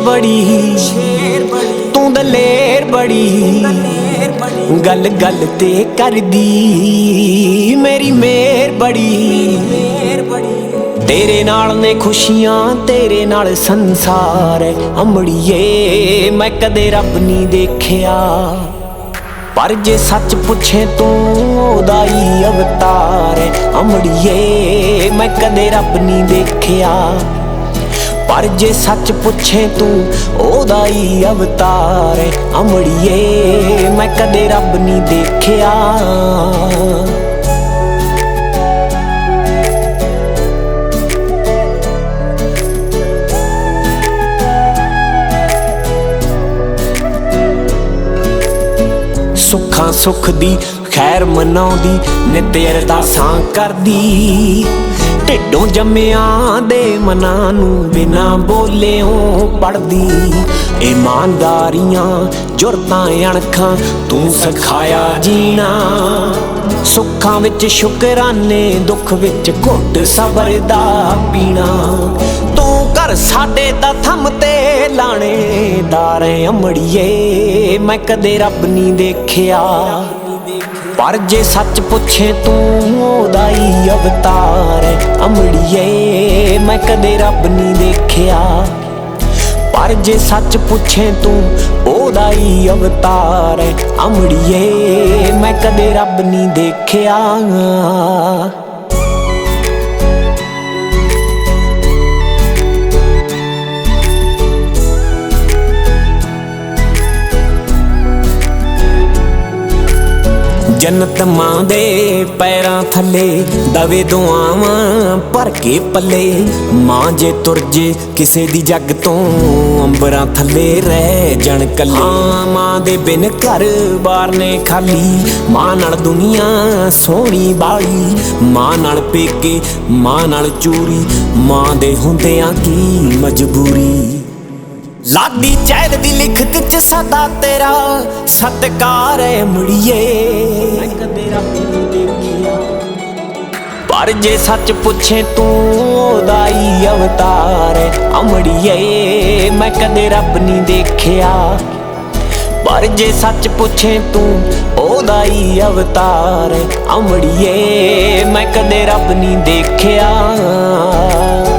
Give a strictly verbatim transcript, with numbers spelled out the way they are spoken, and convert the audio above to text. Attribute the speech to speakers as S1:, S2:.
S1: बड़ी तू दलेर बड़ी गल गल ते कर दी मेरी मेहर बड़ी तेरे नाल ने खुशियां तेरे नाल संसार है अमड़िए मैं कदे रब नहीं देखिया पर जे सच पुछे तू ओदा ही अवतार है अमड़िए मैं कदे रब नहीं देखिया पर जे सच पुछे तू ओदा ही अवतार है अमड़िए मैं कदे रब नहीं देखिया सुखां सुख दी खैर मनाउंदी नित अरदासां करदी ढिडों जम्मिया दे मनां नूं बिना बोलियों पढ़दी ईमानदारियां जुरतां अणखां तू सिखाया जीना सुखां विच शुकराने दुख विच घुट सबर दा पीना तू कर साडे दा थम ते लाणेदार अमड़िए मैं कदे रब नहीं देखिया पर जे सच पुछे तू ओदा ही अवतार है अमड़िए मैं कदे रब नहीं देखिया पर जे सच पुछे तू ओदा ही अवतार है अमड़िए मैं कदे रब नहीं देखिया जन्नत मां दे पैरां थले दवे दुआवां भर के पले मां जे तुर जे किसे दी जग तो अंबरां थले रह जण कले मां दे बिन घर बार ने खाली मां नाल दुनिया सोहनी बाली मां नाल पेके मां नाल चूरी मां दे हुंदियां की मजबूरी लादी चैल दी लिखत च सदा तेरा सत्कार है मुड़िए मैं कदे रब नहीं देखिया पर जे सच पुछे तू ओदा ही अवतार है अमड़िए मैं कदे रब नहीं देखिया पर जे सच पुछे तू ओदा ही अवतार है अमड़िए मैं कदे रब नहीं देखिया।